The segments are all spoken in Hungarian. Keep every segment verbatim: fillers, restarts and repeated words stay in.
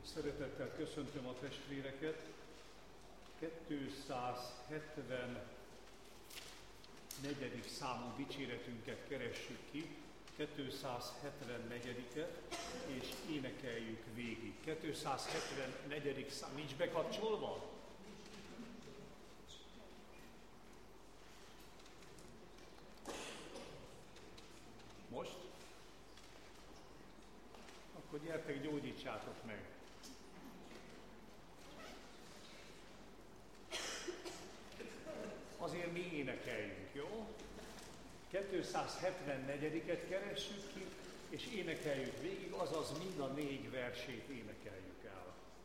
Szeretettel köszöntöm a testvéreket. kétszázhetvennegyedik számú dicséretünket keressük ki, kétszázhetvennegy. és énekeljük végig. kétszázhetvennegy. szám, nincs bekapcsolva? Most? Akkor gyertek, gyógyítsátok meg. Azért mi énekeljünk, jó? kétszázhetvennegy. keressük ki, és énekeljük végig, azaz mind a négy versét énekeljük el.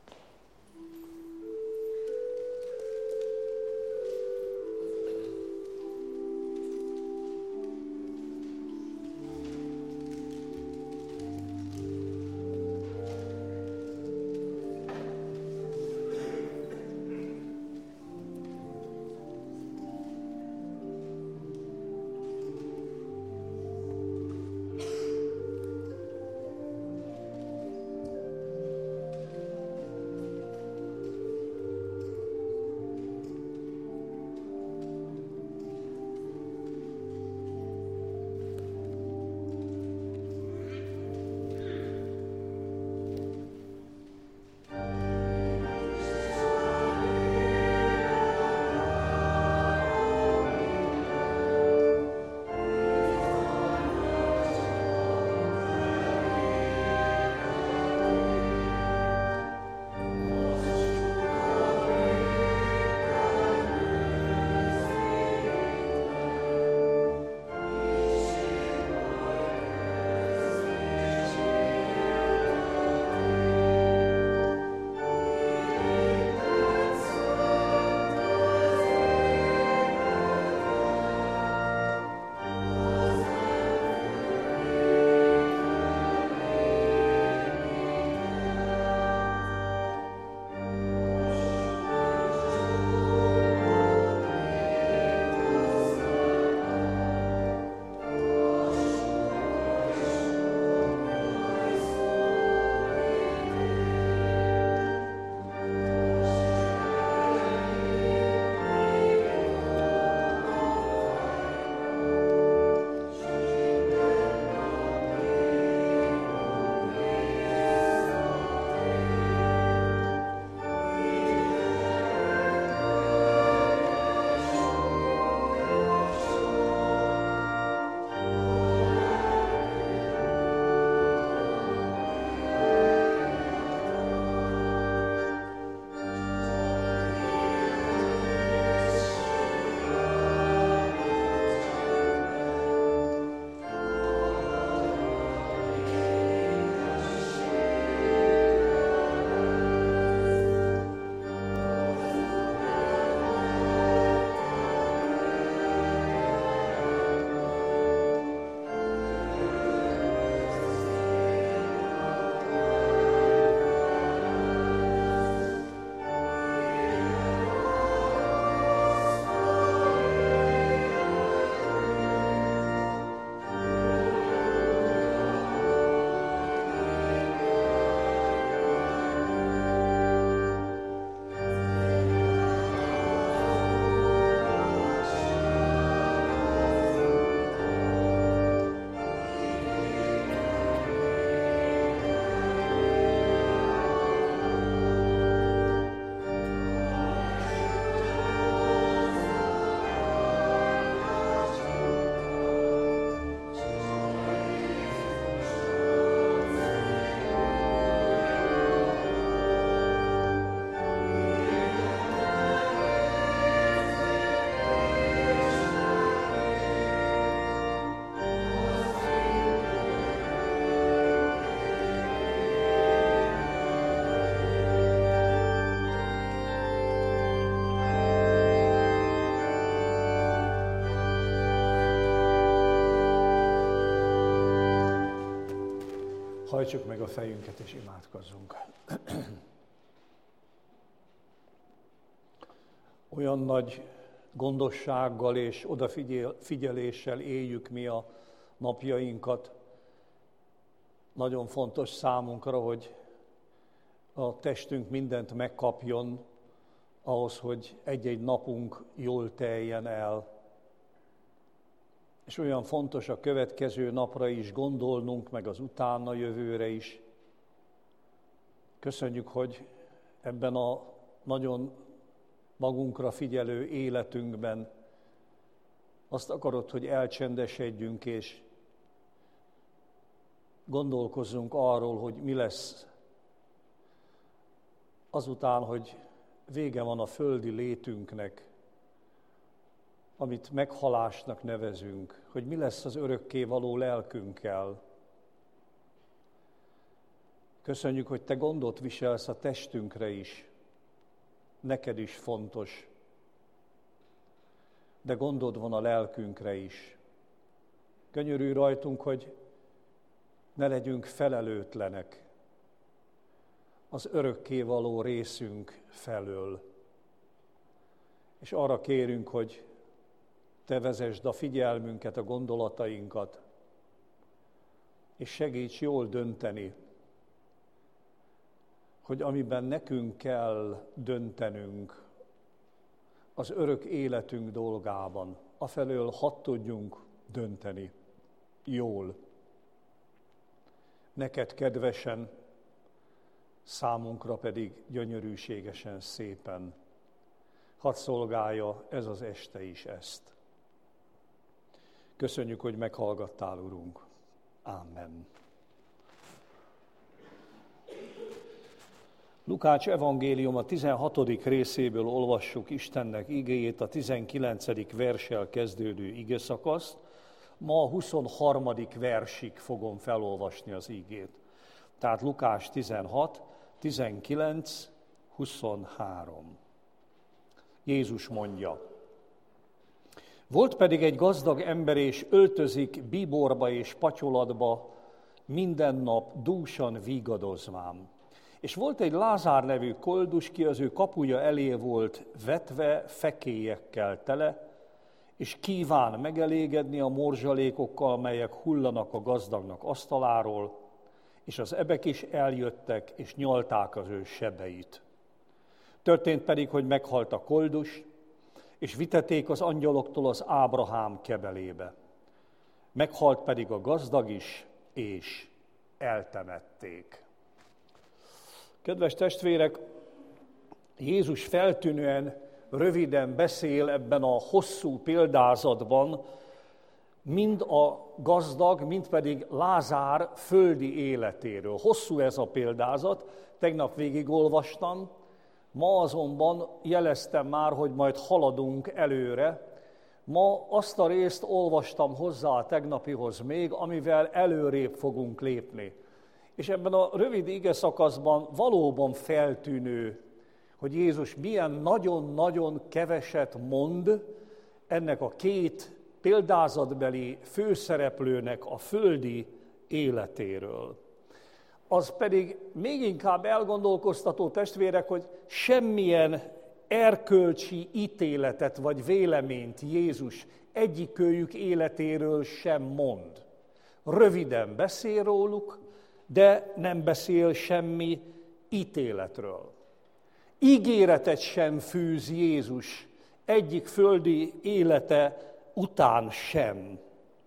Hajtsuk meg a fejünket és imádkozzunk. Olyan nagy gondossággal és odafigyeléssel éljük mi a napjainkat. Nagyon fontos számunkra, hogy a testünk mindent megkapjon ahhoz, hogy egy-egy napunk jól teljen el. És olyan fontos a következő napra is gondolnunk, meg az utána jövőre is. Köszönjük, hogy ebben a nagyon magunkra figyelő életünkben azt akarod, hogy elcsendesedjünk, és gondolkozzunk arról, hogy mi lesz azután, hogy vége van a földi létünknek, amit meghalásnak nevezünk, hogy mi lesz az örökkévaló lelkünkkel. Köszönjük, hogy te gondot viselsz a testünkre is, neked is fontos, de gondod van a lelkünkre is. Könyörülj rajtunk, hogy ne legyünk felelőtlenek az örökkévaló részünk felől. És arra kérünk, hogy te vezesd a figyelmünket, a gondolatainkat, és segíts jól dönteni, hogy amiben nekünk kell döntenünk az örök életünk dolgában, afelől hadd tudjunk dönteni jól. Neked kedvesen, számunkra pedig gyönyörűségesen, szépen. Hadd szolgálja ez az este is ezt. Köszönjük, hogy meghallgattál, Urunk. Amen. Lukács evangélium a tizenhatodik részéből olvassuk Istennek igéjét, a tizenkilencedik verssel kezdődő igeszakaszt. Ma a huszonharmadik versig fogom felolvasni az igét. Tehát Lukács tizenhat, tizenkilenc, huszonhárom. Jézus mondja: volt pedig egy gazdag ember, és öltözik bíborba és patyolatba, minden nap dúsan vígadozván. És volt egy Lázár nevű koldus, ki az ő kapuja elé volt vetve fekélyekkel tele, és kíván megelégedni a morzsalékokkal, melyek hullanak a gazdagnak asztaláról, és az ebek is eljöttek, és nyalták az ő sebeit. Történt pedig, hogy meghalt a koldus, és vitették az angyaloktól az Ábrahám kebelébe. Meghalt pedig a gazdag is, és eltemették. Kedves testvérek, Jézus feltűnően röviden beszél ebben a hosszú példázatban, mind a gazdag, mind pedig Lázár földi életéről. Hosszú ez a példázat, tegnap végig olvastam, ma azonban jeleztem már, hogy majd haladunk előre. Ma azt a részt olvastam hozzá a tegnapihoz még, amivel előrébb fogunk lépni. És ebben a rövid igeszakaszban valóban feltűnő, hogy Jézus milyen nagyon-nagyon keveset mond ennek a két példázatbeli főszereplőnek a földi életéről. Az pedig még inkább elgondolkoztató, testvérek, hogy semmilyen erkölcsi ítéletet vagy véleményt Jézus egyikőjük életéről sem mond. Röviden beszél róluk, de nem beszél semmi ítéletről. Ígéretet sem fűz Jézus egyik földi élete után sem.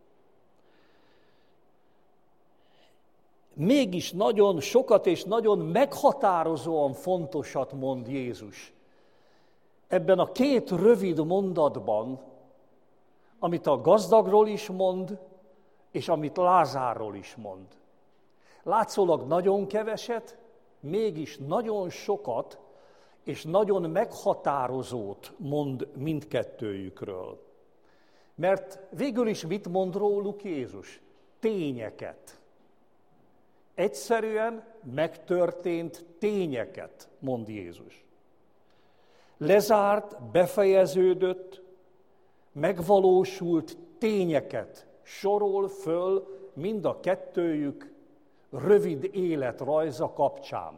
Mégis nagyon sokat és nagyon meghatározóan fontosat mond Jézus. Ebben a két rövid mondatban, amit a gazdagról is mond, és amit Lázárról is mond. Látszólag nagyon keveset, mégis nagyon sokat, és nagyon meghatározót mond mindkettőjükről. Mert végül is mit mond róluk Jézus? Tényeket. Egyszerűen megtörtént tényeket mond Jézus. Lezárt, befejeződött, megvalósult tényeket sorol föl mind a kettőjük rövid életrajza kapcsán.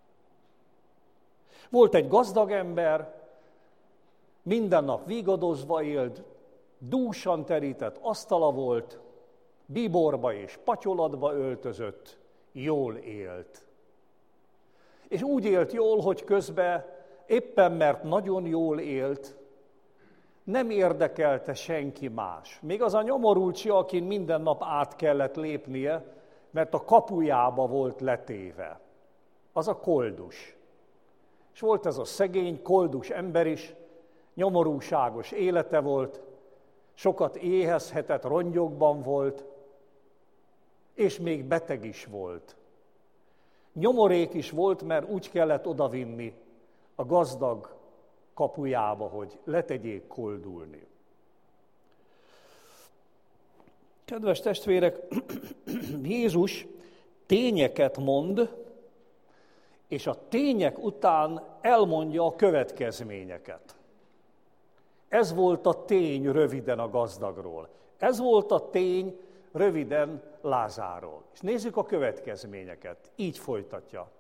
Volt egy gazdag ember, minden nap vígadozva élt, dúsan terített asztala volt, bíborba és patyolatba öltözött, jól élt. És úgy élt jól, hogy közben éppen mert nagyon jól élt, nem érdekelte senki más. Még az a nyomorultsi, akin minden nap át kellett lépnie, mert a kapujába volt letéve. Az a koldus. És volt ez a szegény, koldus ember is, nyomorúságos élete volt, sokat éhezhetett, rongyokban volt, és még beteg is volt. Nyomorék is volt, mert úgy kellett odavinni a gazdag kapujába, hogy letegyék koldulni. Kedves testvérek, Jézus tényeket mond, és a tények után elmondja a következményeket. Ez volt a tény röviden a gazdagról. Ez volt a tény röviden Lázárról. És nézzük a következményeket. Így folytatja.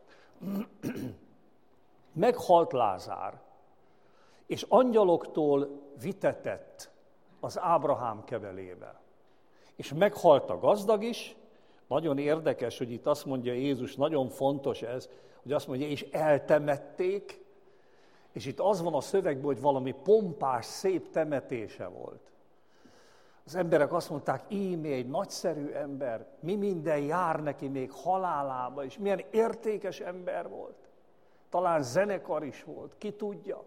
Meghalt Lázár, és angyaloktól vitetett az Ábrahám kebelébe. És meghalt a gazdag is. Nagyon érdekes, hogy itt azt mondja Jézus, nagyon fontos ez, hogy azt mondja, és eltemették, és itt az van a szövegben, hogy valami pompás, szép temetése volt. Az emberek azt mondták, íme egy nagyszerű ember, mi minden jár neki még halálába, és milyen értékes ember volt. Talán zenekar is volt, ki tudja.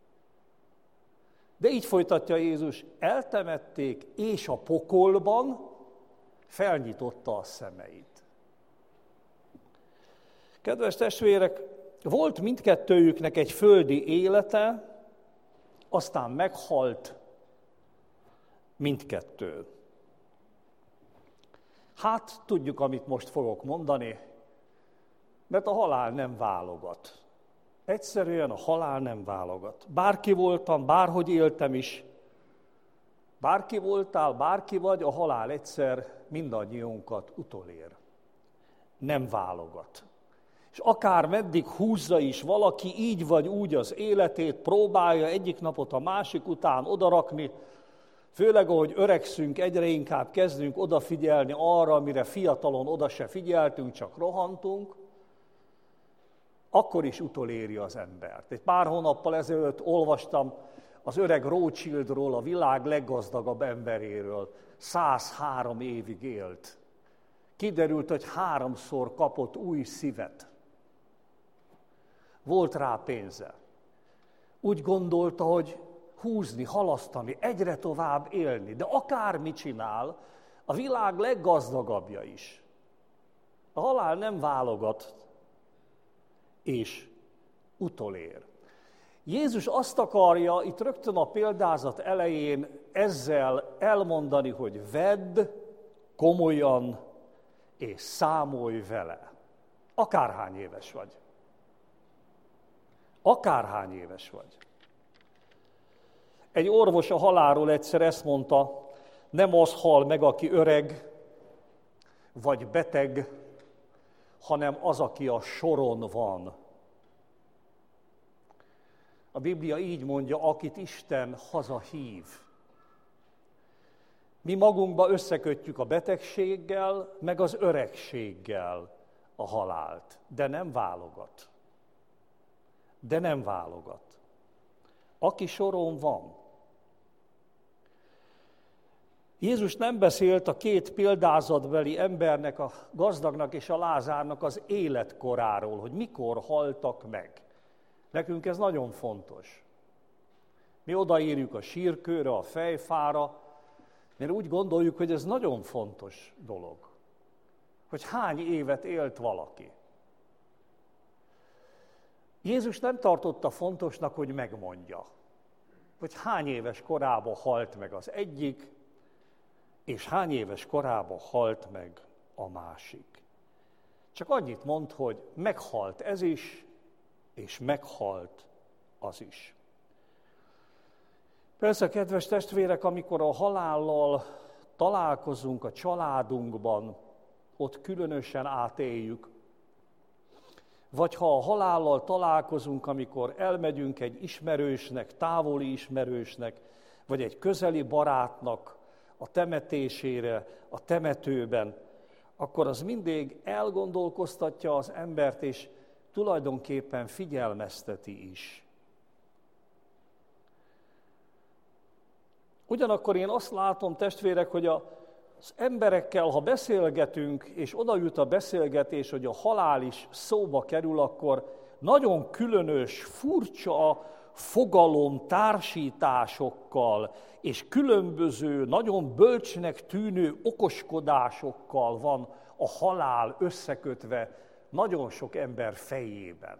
De így folytatja Jézus, eltemették, és a pokolban felnyitotta a szemeit. Kedves testvérek, volt mindkettőjüknek egy földi élete, aztán meghalt mindkettő. Hát tudjuk, amit most fogok mondani, mert a halál nem válogat. Egyszerűen a halál nem válogat. Bárki voltam, bárhogy éltem is, bárki voltál, bárki vagy, a halál egyszer mindannyiunkat utolér. Nem válogat. És akár meddig húzza is valaki így vagy úgy az életét, próbálja egyik napot a másik után odarakni, főleg ahogy öregszünk, egyre inkább kezdünk odafigyelni arra, amire fiatalon oda se figyeltünk, csak rohantunk, akkor is utoléri az embert. Egy pár hónappal ezelőtt olvastam az öreg Rothschildról, a világ leggazdagabb emberéről. százhárom évig élt. Kiderült, hogy háromszor kapott új szívet. Volt rá pénze. Úgy gondolta, hogy húzni, halasztani, egyre tovább élni, de akármit csinál, a világ leggazdagabbja is. A halál nem válogat, és utolér. Jézus azt akarja itt rögtön a példázat elején ezzel elmondani, hogy vedd komolyan és számolj vele. Akárhány éves vagy. Akárhány éves vagy. Egy orvos a halálról egyszer ezt mondta, nem az hal meg, aki öreg vagy beteg, hanem az, aki a soron van. A Biblia így mondja, akit Isten hazahív. Mi magunkba összekötjük a betegséggel, meg az öregséggel a halált, de nem válogat. De nem válogat. Aki soron van. Jézus nem beszélt a két példázatbeli embernek, a gazdagnak és a Lázárnak az életkoráról, hogy mikor haltak meg. Nekünk ez nagyon fontos. Mi odaírjuk a sírkőre, a fejfára, mert úgy gondoljuk, hogy ez nagyon fontos dolog. Hogy hány évet élt valaki. Jézus nem tartotta fontosnak, hogy megmondja, hogy hány éves korában halt meg az egyik, és hány éves korában halt meg a másik. Csak annyit mond, hogy meghalt ez is, és meghalt az is. Persze, kedves testvérek, amikor a halállal találkozunk a családunkban, ott különösen átéljük, vagy ha a halállal találkozunk, amikor elmegyünk egy ismerősnek, távoli ismerősnek, vagy egy közeli barátnak a temetésére, a temetőben, akkor az mindig elgondolkoztatja az embert, és tulajdonképpen figyelmezteti is. Ugyanakkor én azt látom, testvérek, hogy az emberekkel, ha beszélgetünk, és oda jut a beszélgetés, hogy a halál is szóba kerül, akkor nagyon különös, furcsa fogalom társításokkal és különböző, nagyon bölcsnek tűnő okoskodásokkal van a halál összekötve nagyon sok ember fejében.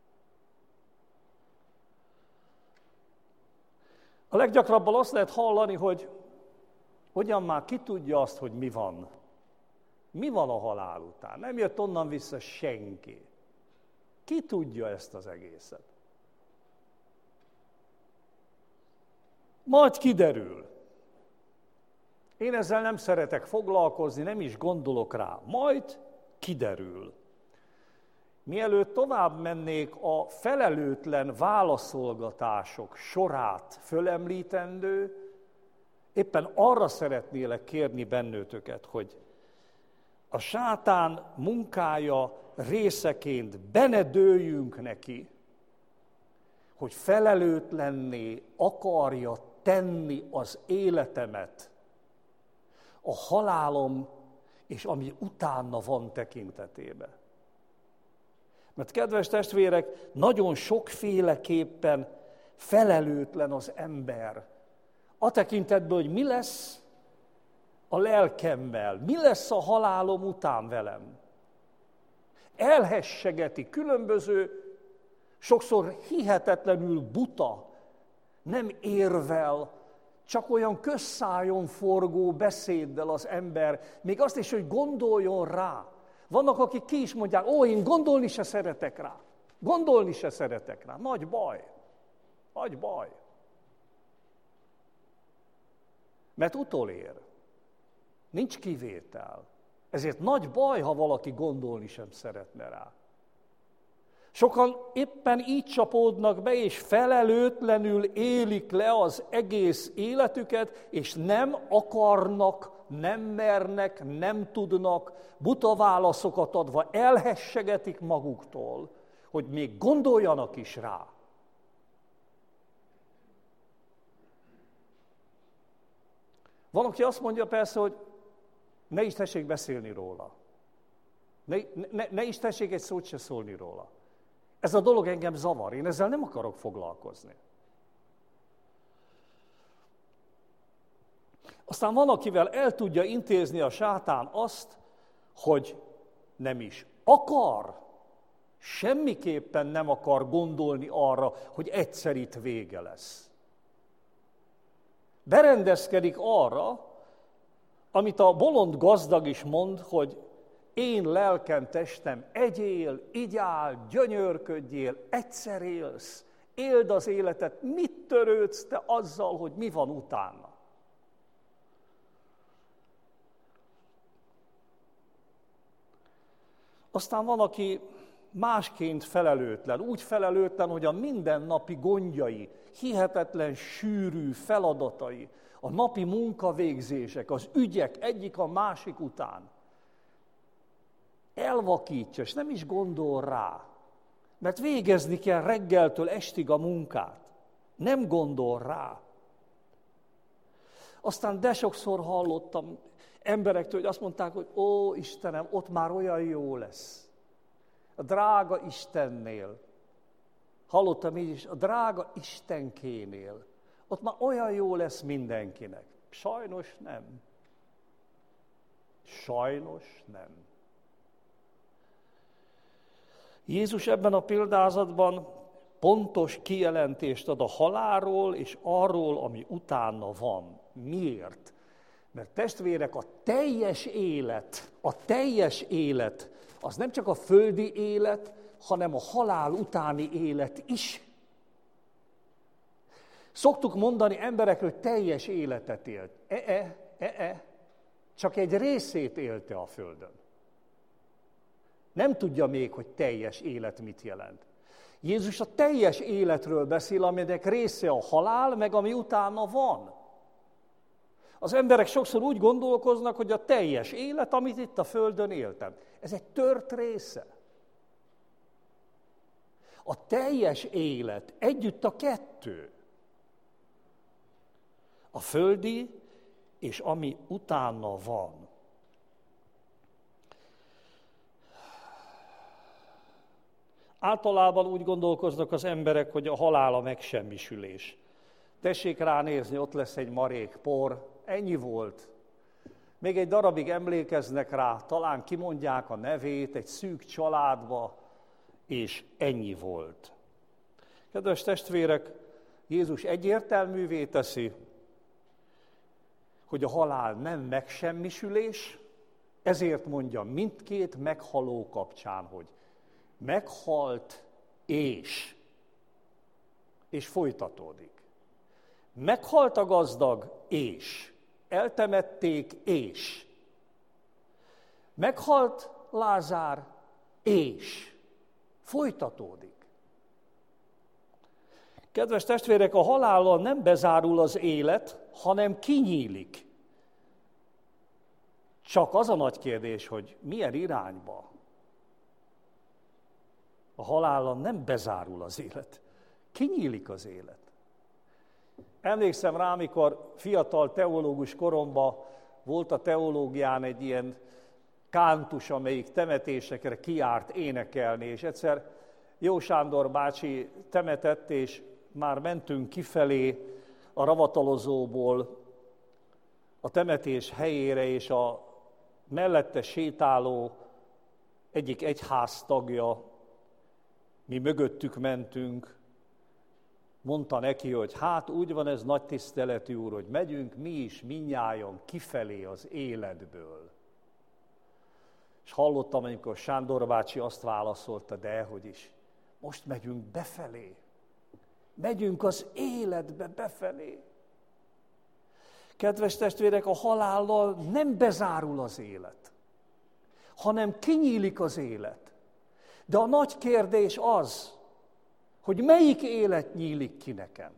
A leggyakrabban azt lehet hallani, hogy hogyan már ki tudja azt, hogy mi van. Mi van a halál után? Nem jött onnan vissza senki. Ki tudja ezt az egészet? Majd kiderül. Én ezzel nem szeretek foglalkozni, nem is gondolok rá. Majd kiderül. Mielőtt tovább mennék, a felelőtlen válaszolgatások sorát fölemlítendő, éppen arra szeretnélek kérni bennőtöket, hogy a sátán munkája részeként benedőljünk neki, hogy felelőtlenné akarja tenni az életemet a halálom és ami utána van tekintetében. Mert kedves testvérek, nagyon sokféleképpen felelőtlen az ember. A tekintetben, hogy mi lesz a lelkemmel, mi lesz a halálom után velem. Elhessegeti különböző, sokszor hihetetlenül buta, nem érvel, csak olyan közszájon forgó beszéddel az ember, még azt is, hogy gondoljon rá. Vannak, akik ki is mondják, ó, én gondolni se szeretek rá. Gondolni se szeretek rá. Nagy baj. Nagy baj. Mert utolér. Nincs kivétel. Ezért nagy baj, ha valaki gondolni sem szeretne rá. Sokan éppen így csapódnak be, és felelőtlenül élik le az egész életüket, és nem akarnak, nem mernek, nem tudnak, buta válaszokat adva elhessegetik maguktól, hogy még gondoljanak is rá. Van, aki azt mondja persze, hogy ne is tessék beszélni róla. Ne, ne, ne is tessék egy szót se szólni róla. Ez a dolog engem zavar, én ezzel nem akarok foglalkozni. Aztán van, akivel el tudja intézni a sátán azt, hogy nem is akar, semmiképpen nem akar gondolni arra, hogy egyszer itt vége lesz. Berendezkedik arra, amit a bolond gazdag is mond, hogy én lelkem, testem, egyél, igyál, gyönyörködjél, egyszer élsz, éld az életet, mit törődsz te azzal, hogy mi van utána? Aztán van, aki másként felelőtlen, úgy felelőtlen, hogy a mindennapi gondjai, hihetetlen sűrű feladatai, a napi munkavégzések, az ügyek egyik a másik után elvakítja, és nem is gondol rá, mert végezni kell reggeltől estig a munkát. Nem gondol rá. Aztán de sokszor hallottam emberektől, hogy azt mondták, hogy ó, Istenem, ott már olyan jó lesz. A drága Istennél. Hallottam így is, a drága Istenkénél. Ott már olyan jó lesz mindenkinek. Sajnos nem. Sajnos nem. Jézus ebben a példázatban pontos kijelentést ad a halálról és arról, ami utána van. Miért? Mert testvérek, a teljes élet, a teljes élet, az nem csak a földi élet, hanem a halál utáni élet is. Szoktuk mondani emberekről, hogy teljes életet élt. E-e, e-e, csak egy részét élte a földön. Nem tudja még, hogy teljes élet mit jelent. Jézus a teljes életről beszél, aminek része a halál, meg ami utána van. Az emberek sokszor úgy gondolkoznak, hogy a teljes élet, amit itt a földön éltem, ez egy tört része. A teljes élet, együtt a kettő. A földi és ami utána van. Általában úgy gondolkoznak az emberek, hogy a halál a megsemmisülés. Tessék ránézni, ott lesz egy marék por, ennyi volt. Még egy darabig emlékeznek rá, talán kimondják a nevét egy szűk családba, és ennyi volt. Kedves testvérek, Jézus egyértelművé teszi, hogy a halál nem megsemmisülés, ezért mondja mindkét meghaló kapcsán, hogy meghalt és, és folytatódik. Meghalt a gazdag és, eltemették és, meghalt Lázár és, folytatódik. Kedves testvérek, a halállal nem bezárul az élet, hanem kinyílik. Csak az a nagy kérdés, hogy milyen irányba. A halállal nem bezárul az élet, kinyílik az élet. Emlékszem rá, amikor fiatal teológus koromban volt a teológián egy ilyen kántus, amelyik temetésekre kiárt énekelni, és egyszer Jó Sándor bácsi temetett, és már mentünk kifelé a ravatalozóból a temetés helyére, és a mellette sétáló egyik egyház tagja, mi mögöttük mentünk, mondta neki, hogy hát úgy van ez nagy tiszteletű úr, hogy megyünk mi is mindnyájan kifelé az életből. És hallottam, amikor Sándor bácsi azt válaszolta, de dehogy is, most megyünk befelé. Megyünk az életbe befelé. Kedves testvérek, a halállal nem bezárul az élet, hanem kinyílik az élet. De a nagy kérdés az, hogy melyik élet nyílik ki nekem.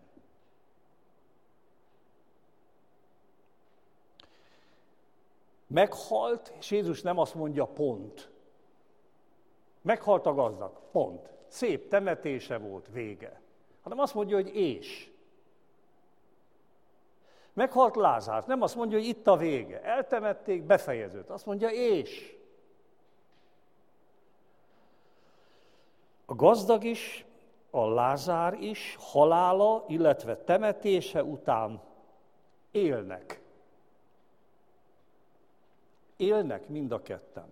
Meghalt, és Jézus nem azt mondja, pont. Meghalt a gazdag, pont. Szép temetése volt, vége. Hanem azt mondja, hogy és. Meghalt Lázár, nem azt mondja, hogy itt a vége. Eltemették, befejeződött. Azt mondja, és. A gazdag is, a Lázár is halála, illetve temetése után élnek. Élnek mind a ketten.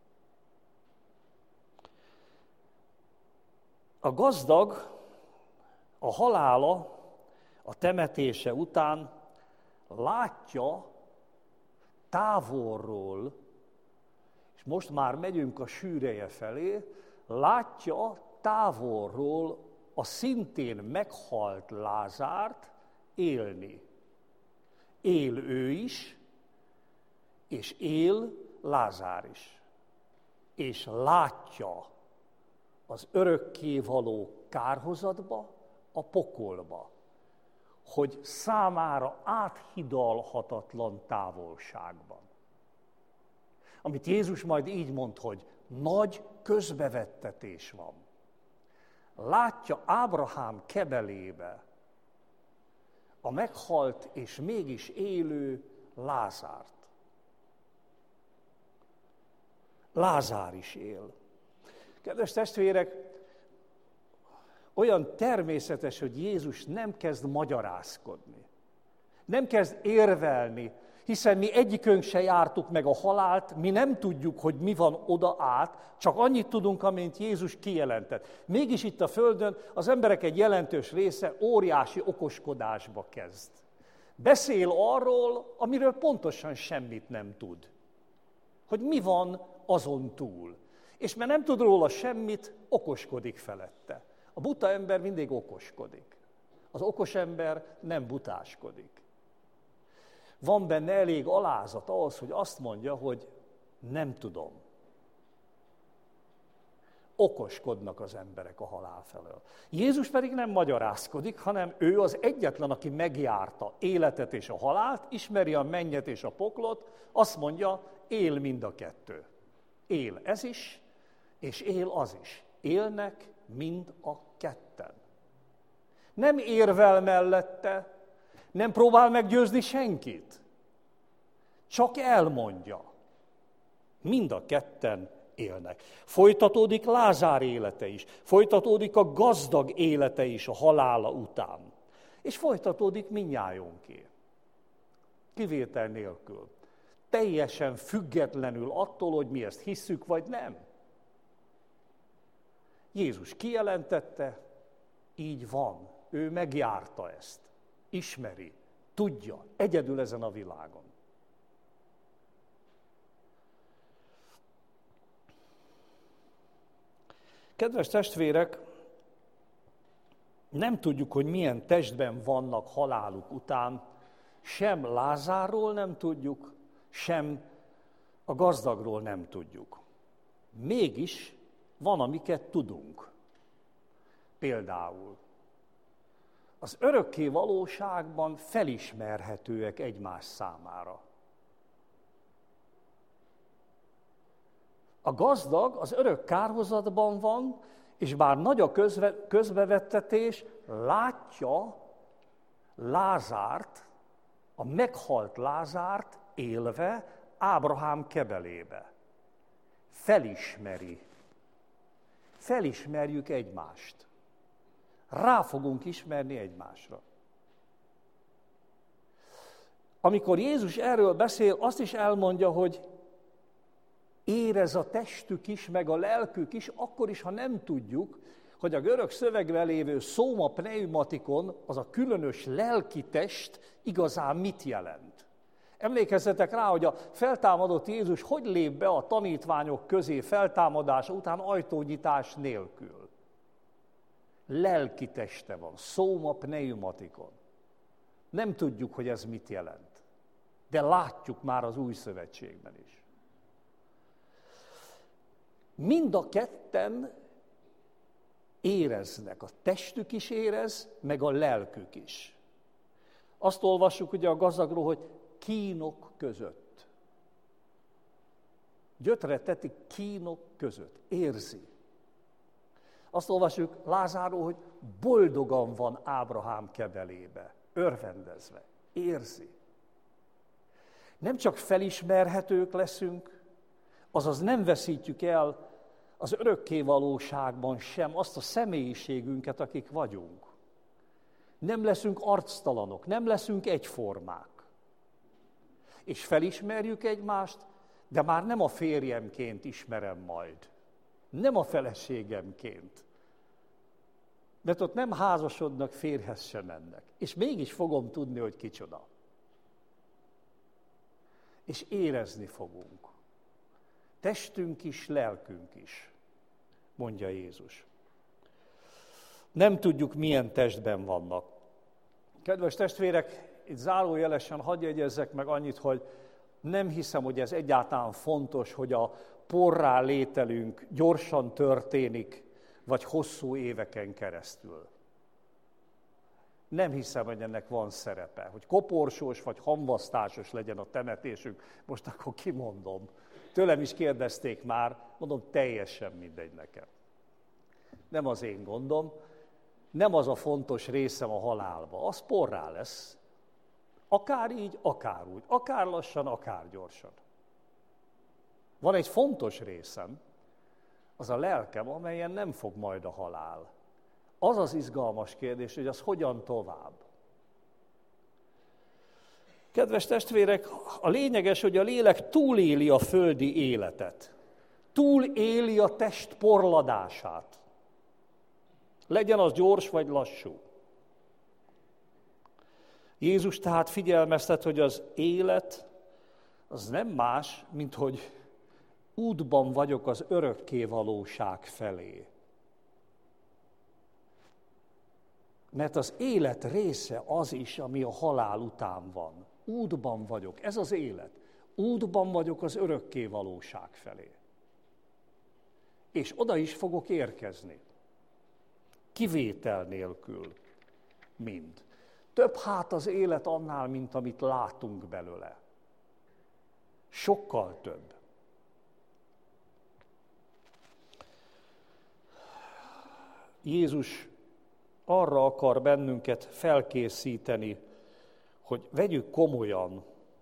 A gazdag a halála, a temetése után látja távolról, és most már megyünk a sűreje felé, látja távolról a szintén meghalt Lázárt élni. Él ő is, és él Lázár is. És látja az örökkévaló kárhozatba, a pokolba, hogy számára áthidalhatatlan távolságban. Amit Jézus majd így mond, hogy nagy közbevettetés van. Látja Ábrahám kebelébe a meghalt és mégis élő Lázárt. Lázár is él. Kedves testvérek, olyan természetes, hogy Jézus nem kezd magyarázkodni. Nem kezd érvelni, hiszen mi egyikünk se jártuk meg a halált, mi nem tudjuk, hogy mi van oda át, csak annyit tudunk, amint Jézus kijelentett. Mégis itt a Földön az emberek egy jelentős része óriási okoskodásba kezd. Beszél arról, amiről pontosan semmit nem tud. Hogy mi van azon túl. És mert nem tud róla semmit, okoskodik felette. A buta ember mindig okoskodik. Az okos ember nem butáskodik. Van benne elég alázat ahhoz, hogy azt mondja, hogy nem tudom. Okoskodnak az emberek a halál felől. Jézus pedig nem magyarázkodik, hanem ő az egyetlen, aki megjárta életet és a halált, ismeri a mennyet és a poklot, azt mondja, él mind a kettő. Él ez is, és él az is. Élnek mind a Nem érvel mellette, nem próbál meggyőzni senkit. Csak elmondja. Mind a ketten élnek. Folytatódik Lázár élete is, folytatódik a gazdag élete is a halála után. És folytatódik mindnyájonké. Kivétel nélkül. Teljesen függetlenül attól, hogy mi ezt hisszük, vagy nem. Jézus kijelentette, így van. Ő megjárta ezt. Ismeri, tudja, egyedül ezen a világon. Kedves testvérek, nem tudjuk, hogy milyen testben vannak haláluk után, sem Lázárról nem tudjuk, sem a gazdagról nem tudjuk. Mégis van, amiket tudunk. Például az örökké valóságban felismerhetőek egymás számára. A gazdag az örök kárhozatban van, és bár nagy a közve, közbevettetés, látja Lázárt, a meghalt Lázárt élve Ábrahám kebelébe. Felismeri. Felismerjük egymást. Rá fogunk ismerni egymásra. Amikor Jézus erről beszél, azt is elmondja, hogy érez a testük is, meg a lelkük is, akkor is, ha nem tudjuk, hogy a görög szövegben lévő szóma pneumatikon, az a különös lelki test igazán mit jelent. Emlékezzetek rá, hogy a feltámadott Jézus hogy lép be a tanítványok közé feltámadása után ajtónyitás nélkül. Lelki teste van, szóma pneumatikon. Nem tudjuk, hogy ez mit jelent, de látjuk már az új szövetségben is. Mind a ketten éreznek, a testük is érez, meg a lelkük is. Azt olvassuk ugye a gazdagról, hogy kínok között. Gyötre tetik kínok között, érzi. Azt olvassuk Lázárról, hogy boldogan van Ábrahám kebelébe, örvendezve, érzi. Nem csak felismerhetők leszünk, azaz nem veszítjük el az örökké valóságban sem azt a személyiségünket, akik vagyunk. Nem leszünk arctalanok, nem leszünk egyformák. És felismerjük egymást, de már nem a férjemként ismerem majd. Nem a feleségemként. Mert ott nem házasodnak, férjhez sem mennek. És mégis fogom tudni, hogy kicsoda. És érezni fogunk. Testünk is, lelkünk is, mondja Jézus. Nem tudjuk, milyen testben vannak. Kedves testvérek, itt zárójelesen hadd jegyezzek meg annyit, hogy nem hiszem, hogy ez egyáltalán fontos, hogy a porrá lételünk gyorsan történik, vagy hosszú éveken keresztül. Nem hiszem, hogy ennek van szerepe, hogy koporsós vagy hamvasztásos legyen a temetésünk. Most akkor kimondom. Tőlem is kérdezték már, mondom, teljesen mindegy nekem. Nem az én gondom, nem az a fontos részem a halálba, az porrá lesz. Akár így, akár úgy, akár lassan, akár gyorsan. Van egy fontos részem, az a lelkem, amelyen nem fog majd a halál. Az az izgalmas kérdés, hogy az hogyan tovább. Kedves testvérek, a lényeges, hogy a lélek túléli a földi életet. Túléli a test porladását. Legyen az gyors vagy lassú. Jézus tehát figyelmeztet, hogy az élet az nem más, mint hogy útban vagyok az örökké valóság felé. Mert az élet része az is, ami a halál után van. Útban vagyok, ez az élet. Útban vagyok az örökké valóság felé. És oda is fogok érkezni. Kivétel nélkül mind. Több hát az élet annál, mint amit látunk belőle. Sokkal több. Jézus arra akar bennünket felkészíteni, hogy vegyük komolyan,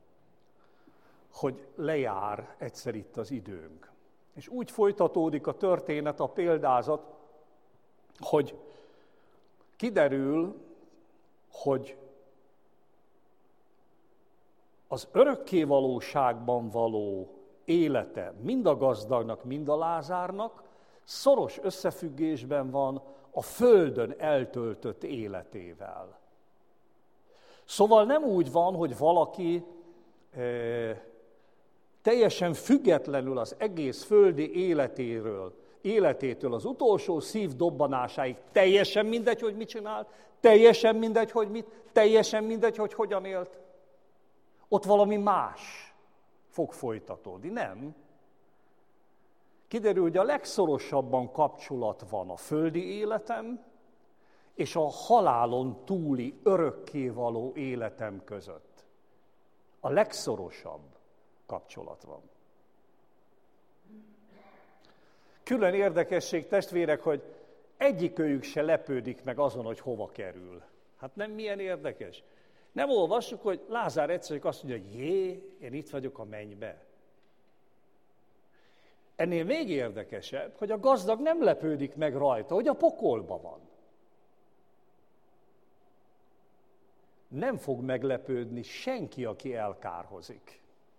hogy lejár egyszer itt az időnk. És úgy folytatódik a történet, a példázat, hogy kiderül, hogy az örökkévalóságban való élete mind a gazdagnak, mind a Lázárnak szoros összefüggésben van a földön eltöltött életével. Szóval nem úgy van, hogy valaki eh, teljesen függetlenül az egész földi életéről, életétől az utolsó szív dobbanásáig teljesen mindegy, hogy mit csinál, teljesen mindegy, hogy mit, teljesen mindegy, hogy hogyan élt. Ott valami más fog folytatódni, nem? Kiderül, hogy a legszorosabban kapcsolat van a földi életem és a halálon túli örökkévaló életem között. A legszorosabb kapcsolat van. Külön érdekesség, testvérek, hogy egyikőjük se lepődik meg azon, hogy hova kerül. Hát nem milyen érdekes. Nem olvassuk, hogy Lázár egyszer azt mondja, hogy jé, én itt vagyok a mennybe. Ennél még érdekesebb, hogy a gazdag nem lepődik meg rajta, hogy a pokolba van. Nem fog meglepődni senki, aki elkárhozik.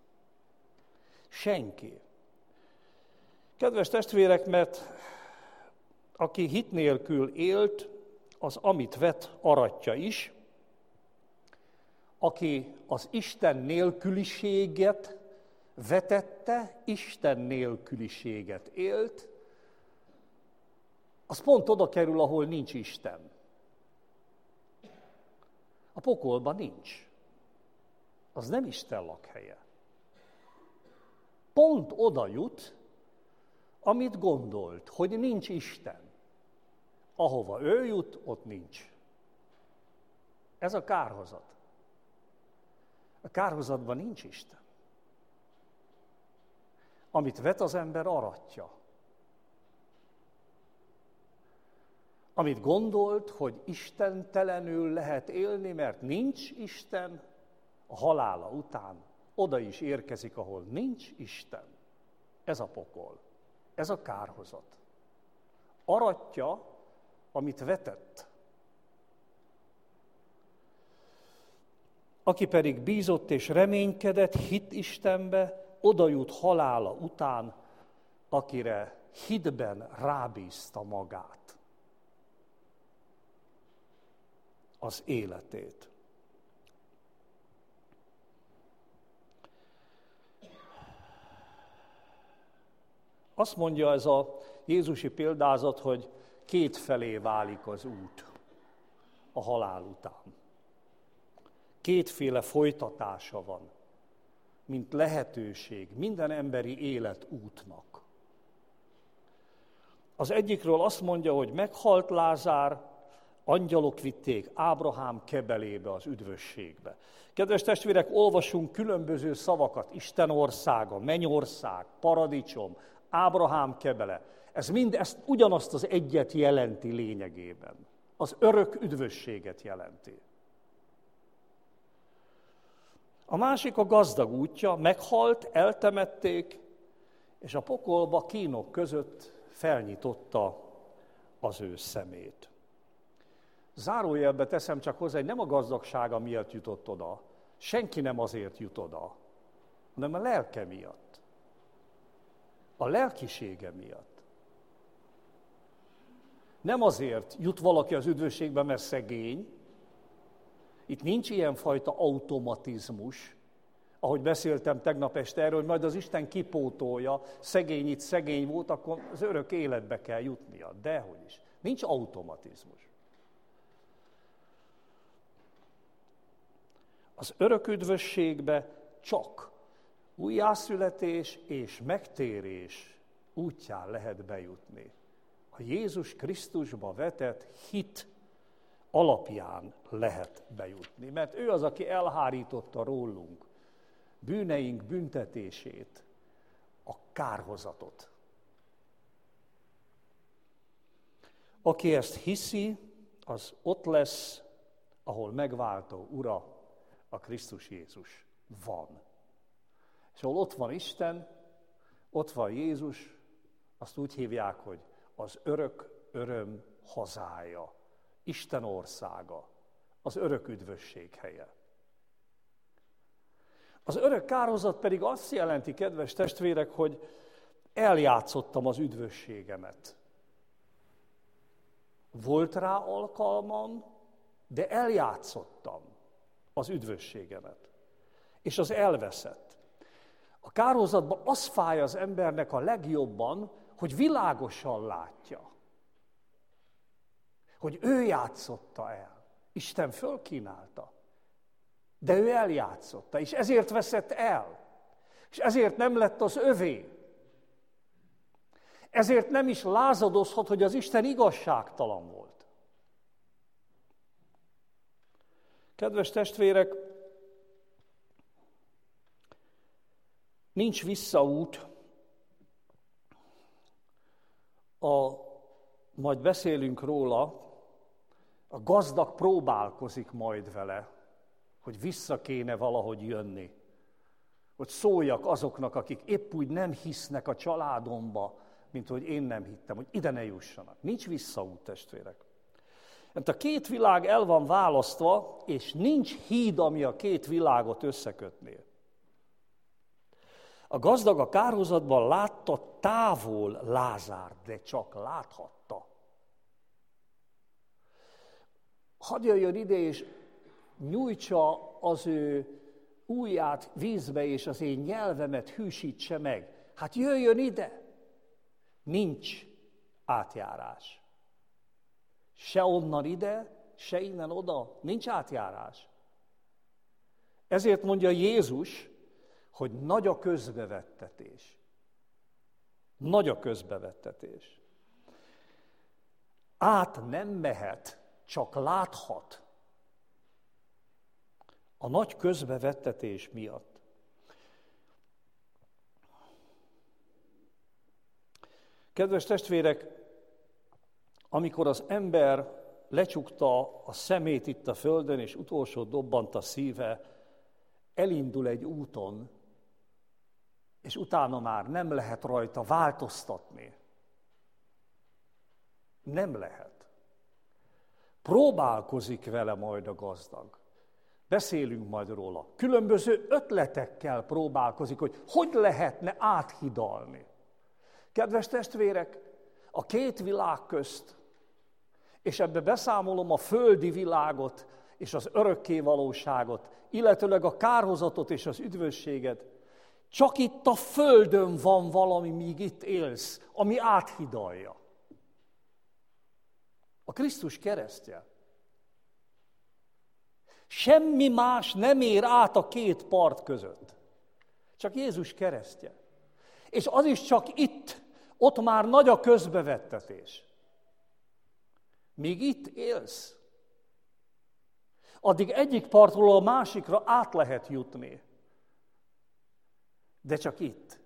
Senki. Kedves testvérek, mert aki hit nélkül élt, az amit vet, aratja is. Aki az Isten nélküliséget vetette, Isten nélküliséget élt, az pont oda kerül, ahol nincs Isten. A pokolban nincs. Az nem Isten lakhelye. Pont oda jut, amit gondolt, hogy nincs Isten. Ahova ő jut, ott nincs. Ez a kárhozat. A kárhozatban nincs Isten. Amit vet az ember, aratja. Amit gondolt, hogy istentelenül lehet élni, mert nincs Isten, a halála után oda is érkezik, ahol nincs Isten. Ez a pokol. Ez a kárhozat. Aratja, amit vetett. Aki pedig bízott és reménykedett, hitt Istenbe, oda jut halála után, akire hitben rábízta magát, az életét. Azt mondja ez a jézusi példázat, hogy kétfelé válik az út a halál után. Kétféle folytatása van, mint lehetőség minden emberi életútnak. Az egyikről azt mondja, hogy meghalt Lázár, angyalok vitték Ábrahám kebelébe, az üdvösségbe. Kedves testvérek, olvasunk különböző szavakat, Isten országa, mennyország, paradicsom, Ábrahám kebele. Ez mind ezt, ugyanazt az egyet jelenti lényegében. Az örök üdvösséget jelenti. A másik a gazdag útja, meghalt, eltemették, és a pokolba kínok között felnyitotta az ő szemét. Zárójelbe teszem csak hozzá, hogy nem a gazdagsága miatt jutott oda, senki nem azért jut oda, hanem a lelke miatt, a lelkisége miatt. Nem azért jut valaki az üdvösségbe, mert szegény. Itt nincs ilyenfajta automatizmus, ahogy beszéltem tegnap este erről, hogy majd az Isten kipótolja, szegény itt szegény volt, akkor az örök életbe kell jutnia. Dehogy is. Nincs automatizmus. Az örök üdvösségbe csak újjászületés és megtérés útján lehet bejutni. A Jézus Krisztusba vetett hit alapján lehet bejutni, mert ő az, aki elhárította rólunk bűneink büntetését, a kárhozatot. Aki ezt hiszi, az ott lesz, ahol megváltó Ura, a Krisztus Jézus van. És ahol ott van Isten, ott van Jézus, azt úgy hívják, hogy az örök öröm hazája, Isten országa, az örök üdvösség helye. Az örök kárhozat pedig azt jelenti, kedves testvérek, hogy eljátszottam az üdvösségemet. Volt rá alkalmam, de eljátszottam az üdvösségemet. És az elveszett. A kárhozatban az fáj az embernek a legjobban, hogy világosan látja. Hogy ő játszotta el. Isten fölkínálta. De ő eljátszotta, és ezért veszett el. És ezért nem lett az övé. Ezért nem is lázadozhat, hogy az Isten igazságtalan volt. Kedves testvérek, nincs visszaút. A, majd beszélünk róla, a gazdag próbálkozik majd vele, hogy vissza kéne valahogy jönni. Hogy szóljak azoknak, akik épp úgy nem hisznek a családomba, mint hogy én nem hittem, hogy ide ne jussanak. Nincs visszaút, testvérek. Mert a két világ el van választva, és nincs híd, ami a két világot összekötné. A gazdag a kárhozatban látta távol Lázárt, de csak láthatta. Hadd jöjjön ide, és nyújtsa az ő ujját vízbe, és az én nyelvemet hűsítse meg. Hát jöjjön ide! Nincs átjárás. Se onnan ide, se innen oda. Nincs átjárás. Ezért mondja Jézus, hogy nagy a közbevettetés. Nagy a közbevettetés. Át nem mehet, csak láthat. A nagy közbevettetés miatt. Kedves testvérek, amikor az ember lecsukta a szemét itt a földön, és utolsó dobbant a szíve, elindul egy úton, és utána már nem lehet rajta változtatni. Nem lehet. Próbálkozik vele majd a gazdag. Beszélünk majd róla. Különböző ötletekkel próbálkozik, hogy hogy lehetne áthidalni. Kedves testvérek, a két világ közt, és ebbe beszámolom a földi világot és az örökké valóságot, illetőleg a kárhozatot és az üdvösséget, csak itt a földön van valami, míg itt élsz, ami áthidalja. A Krisztus keresztje. Semmi más nem ér át a két part között. Csak Jézus keresztje. És az is csak itt, ott már nagy a közbevettetés. Míg itt élsz, addig egyik partról a másikra át lehet jutni. De csak itt.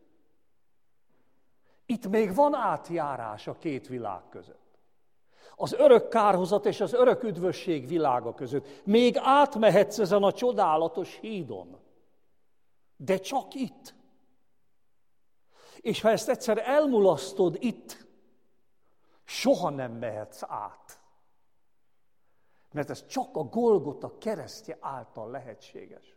Itt még van átjárás a két világ között. Az örök kárhozat és az örök üdvösség világa között. Még átmehetsz ezen a csodálatos hídon. De csak itt. És ha ezt egyszer elmulasztod itt, soha nem mehetsz át. Mert ez csak a Golgota keresztje által lehetséges.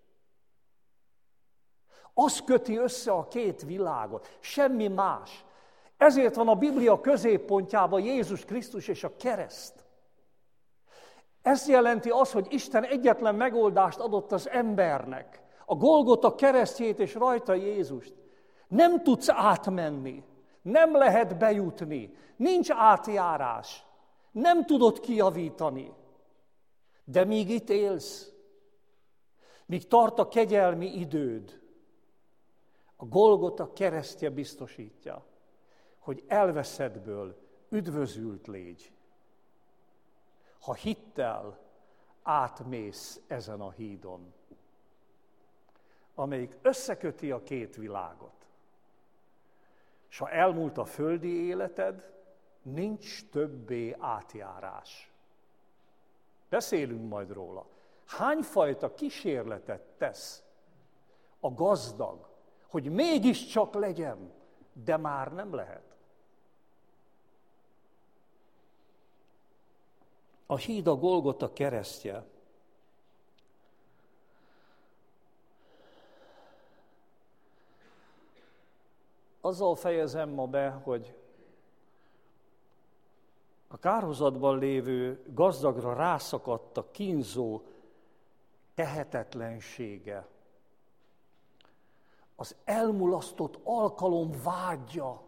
Az köti össze a két világot, semmi más. Ezért van a Biblia középpontjában Jézus Krisztus és a kereszt. Ez jelenti az, hogy Isten egyetlen megoldást adott az embernek. A Golgota keresztjét és rajta Jézust. Nem tudsz átmenni, nem lehet bejutni, nincs átjárás, nem tudod kijavítani. De míg itt élsz, míg tart a kegyelmi időd, a Golgota keresztje biztosítja, hogy elveszettből üdvözült légy. Ha hittel átmész ezen a hídon, amelyik összeköti a két világot. És ha elmúlt a földi életed, nincs többé átjárás. Beszélünk majd róla. Hányfajta kísérletet tesz a gazdag, hogy mégiscsak legyen, de már nem lehet. A híd a Golgota keresztje. Azzal fejezem ma be, hogy a kárhozatban lévő gazdagra rászakadt a kínzó tehetetlensége, az elmulasztott alkalom vágya,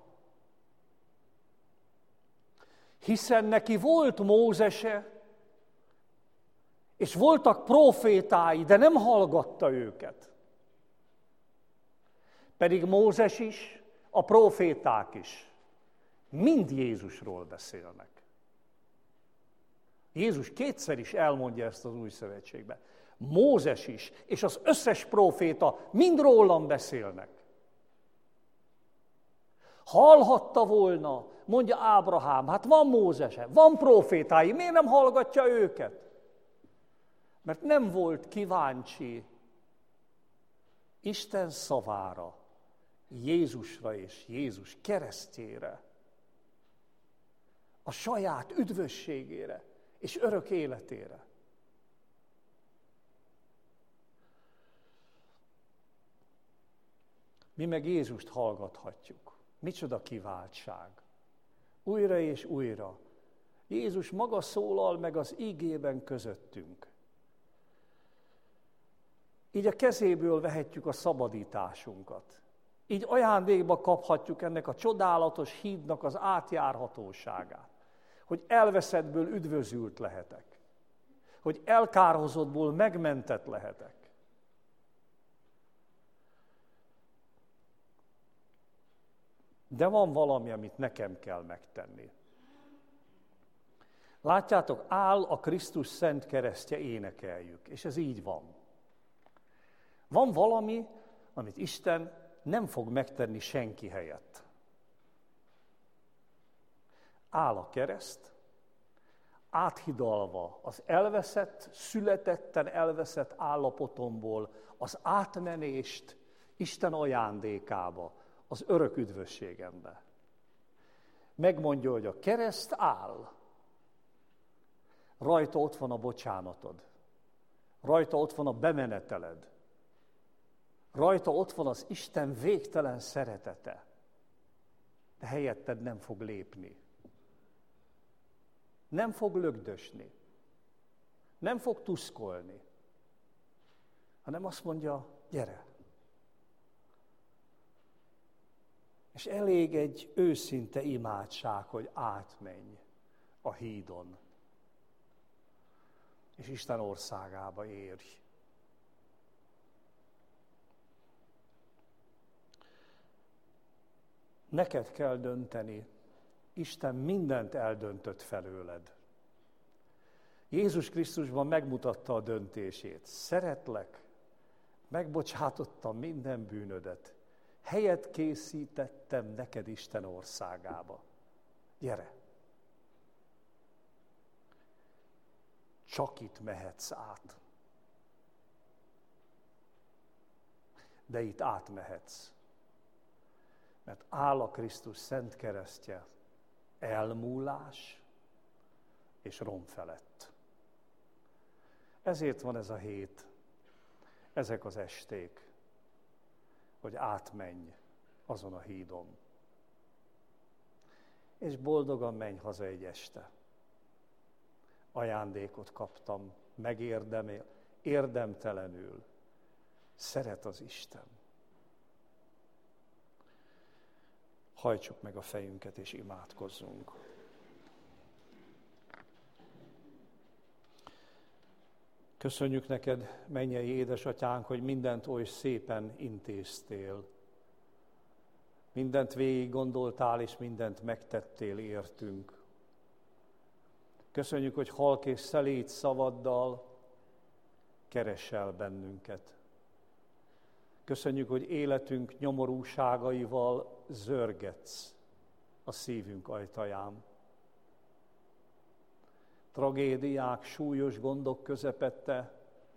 hiszen neki volt Mózese, és voltak prófétái, de nem hallgatta őket. Pedig Mózes is, a próféták is mind Jézusról beszélnek. Jézus kétszer is elmondja ezt az új szövetségben. Mózes is, és az összes próféta mind rólam beszélnek. Hallhatta volna, mondja Ábrahám, hát van Mózese, van prófétái, miért nem hallgatja őket? Mert nem volt kíváncsi Isten szavára, Jézusra és Jézus keresztjére, a saját üdvösségére és örök életére. Mi meg Jézust hallgathatjuk. Micsoda kiváltság. Újra és újra. Jézus maga szólal meg az ígében közöttünk. Így a kezéből vehetjük a szabadításunkat. Így ajándékba kaphatjuk ennek a csodálatos hídnak az átjárhatóságát. Hogy elveszettből üdvözült lehetek. Hogy elkárhozottból megmentett lehetek. De van valami, amit nekem kell megtenni. Látjátok, áll a Krisztus szent keresztje, énekeljük, és ez így van. Van valami, amit Isten nem fog megtenni senki helyett. Áll a kereszt, áthidalva az elveszett, születetten elveszett állapotomból az átmenést Isten ajándékába, az örök üdvösségembe. Megmondja, hogy a kereszt áll. Rajta ott van a bocsánatod. Rajta ott van a bemeneteled. Rajta ott van az Isten végtelen szeretete. De helyetted nem fog lépni. Nem fog lögdösni. Nem fog tuszkolni. Hanem azt mondja, gyere. És elég egy őszinte imádság, hogy átmenj a hídon, és Isten országába érj. Neked kell dönteni, Isten mindent eldöntött felőled. Jézus Krisztusban megmutatta a döntését. Szeretlek, megbocsátottam minden bűnödet. Helyet készítettem neked Isten országába. Gyere! Csak itt mehetsz át. De itt átmehetsz. Mert áll a Krisztus szent keresztje, elmúlás és rom felett. Ezért van ez a hét, ezek az esték, hogy átmenj azon a hídon. És boldogan menj haza egy este. Ajándékot kaptam, megérdemel, érdemtelenül. Szeret az Isten. Hajtsuk meg a fejünket és imádkozzunk. Köszönjük neked, mennyei édesatyánk, hogy mindent oly szépen intéztél. Mindent végig gondoltál, és mindent megtettél értünk. Köszönjük, hogy halk és szelíd szavaddal keresel bennünket. Köszönjük, hogy életünk nyomorúságaival zörgetsz a szívünk ajtaján. tragédiák, súlyos gondok közepette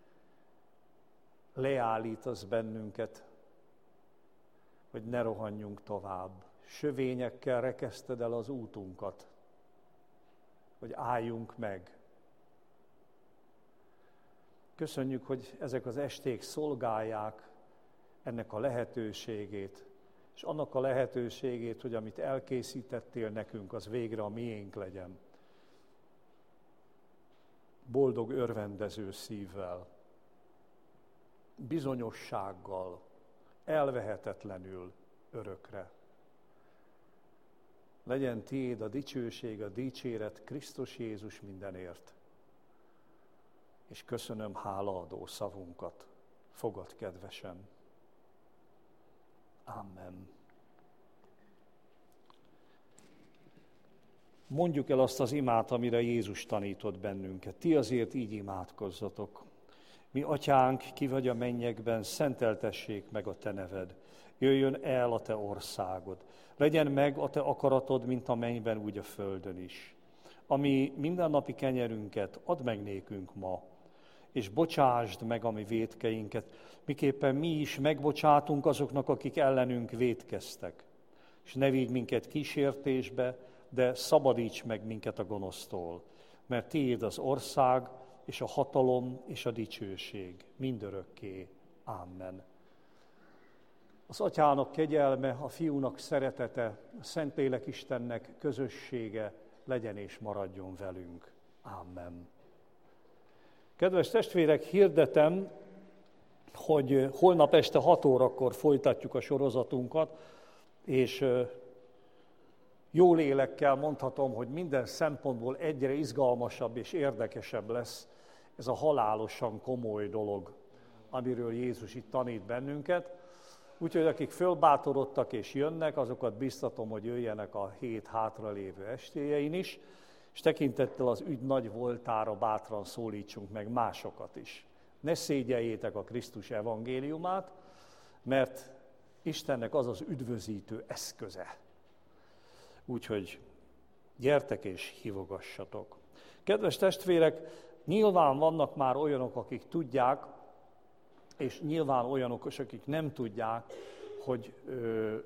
leállítasz bennünket, hogy ne rohanjunk tovább. Sövényekkel rekeszted el az útunkat, hogy álljunk meg. Köszönjük, hogy ezek az esték szolgálják ennek a lehetőségét, és annak a lehetőségét, hogy amit elkészítettél nekünk, az végre a miénk legyen. Boldog, örvendező szívvel, bizonyossággal, elvehetetlenül örökre. Legyen tiéd a dicsőség, a dicséret Krisztus Jézus mindenért. És köszönöm hálaadó szavunkat. Fogad kedvesen. Amen. Mondjuk el azt az imát, amire Jézus tanított bennünket. Ti azért így imádkozzatok. Mi atyánk, ki vagy a mennyekben, szenteltessék meg a te neved. Jöjjön el a te országod. Legyen meg a te akaratod, mint a mennyben, úgy a földön is. Ami mindennapi kenyerünket add meg nékünk ma, és bocsásd meg a mi vétkeinket, miképpen mi is megbocsátunk azoknak, akik ellenünk vétkeztek. És ne vigy minket kísértésbe, de szabadíts meg minket a gonosztól, mert tiéd az ország, és a hatalom, és a dicsőség mindörökké. Amen. Az Atyának kegyelme, a Fiúnak szeretete, a Szentlélek Istennek közössége legyen és maradjon velünk. Amen. Kedves testvérek, hirdetem, hogy holnap este hat órakor folytatjuk a sorozatunkat, és jó lélekkel mondhatom, hogy minden szempontból egyre izgalmasabb és érdekesebb lesz ez a halálosan komoly dolog, amiről Jézus itt tanít bennünket. Úgyhogy akik fölbátorodtak és jönnek, azokat biztatom, hogy jöjjenek a hét hátralévő estéjein is, és tekintettel az ügy nagy voltára bátran szólítsunk meg másokat is. Ne szégyeljétek a Krisztus evangéliumát, mert Istennek az az üdvözítő eszköze. Úgyhogy gyertek és hívogassatok. Kedves testvérek, nyilván vannak már olyanok, akik tudják, és nyilván olyanok is, akik nem tudják, hogy ö,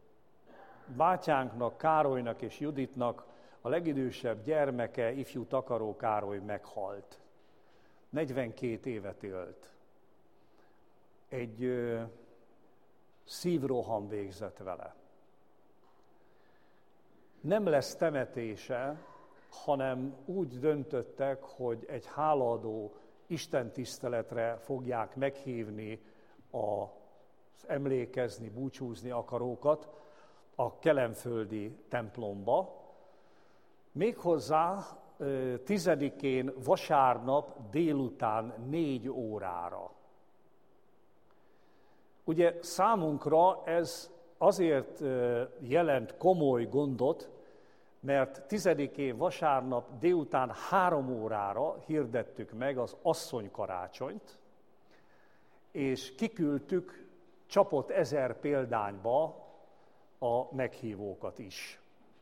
bátyánknak, Károlynak és Juditnak a legidősebb gyermeke, ifjú Takaró Károly meghalt. negyvenkét évet élt. Egy ö, szívroham végzett vele. Nem lesz temetése, hanem úgy döntöttek, hogy egy hálaadó istentiszteletre fogják meghívni az emlékezni, búcsúzni akarókat a kelenföldi templomba. Méghozzá tizedikén vasárnap délután négy órára. Ugye számunkra ez azért jelent komoly gondot, mert tizedikén vasárnap délután három órára hirdettük meg az asszonykarácsonyt, és kiküldtük csapott ezer példányba a meghívókat is.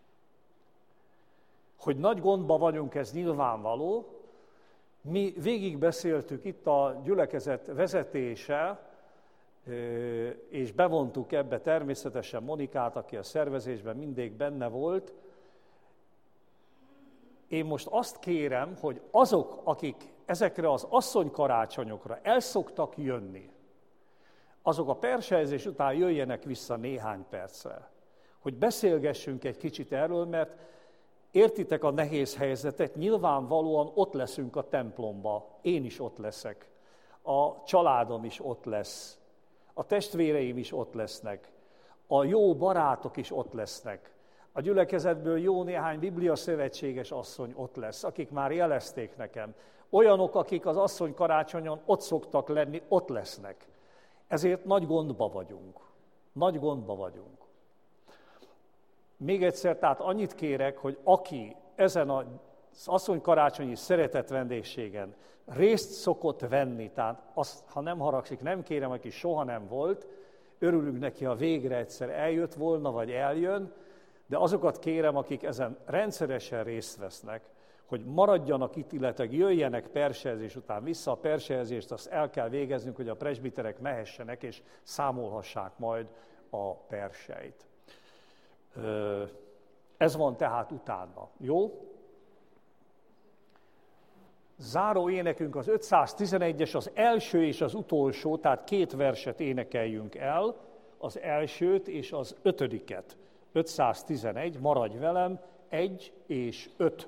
Hogy nagy gondba vagyunk, ez nyilvánvaló. Mi végigbeszéltük itt a gyülekezet vezetése, és bevontuk ebbe természetesen Monikát, aki a szervezésben mindig benne volt. Én most azt kérem, hogy azok, akik ezekre az asszonykarácsonyokra el szoktak jönni, azok a persejzés után jöjjenek vissza néhány percre, hogy beszélgessünk egy kicsit erről, mert értitek a nehéz helyzetet, nyilvánvalóan ott leszünk a templomba, én is ott leszek, a családom is ott lesz, a testvéreim is ott lesznek, a jó barátok is ott lesznek, a gyülekezetből jó néhány Biblia szövetséges asszony ott lesz, akik már jelezték nekem. Olyanok, akik az asszony karácsonyon ott szoktak lenni, ott lesznek. Ezért nagy gondba vagyunk. Nagy gondba vagyunk. Még egyszer, tehát annyit kérek, hogy aki ezen az asszony karácsonyi szeretett vendégségen részt szokott venni, tehát azt, ha nem haragszik, nem kérem, aki soha nem volt, örülünk neki, ha végre egyszer eljött volna, vagy eljön, de azokat kérem, akik ezen rendszeresen részt vesznek, hogy hogy maradjanak itt, illetve jöjjenek persejezés után vissza. A persejezést azt el kell végeznünk, hogy a presbiterek mehessenek és számolhassák majd a perseit. Ez van tehát utána. Jó? Záró énekünk az ötszáztizenegyes, az első és az utolsó, tehát két verset énekeljünk el, az elsőt és az ötödiket. ötszáztizenegy, maradj velem, egy és öt.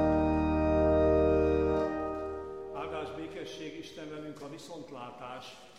Isten velünk, a viszontlátás.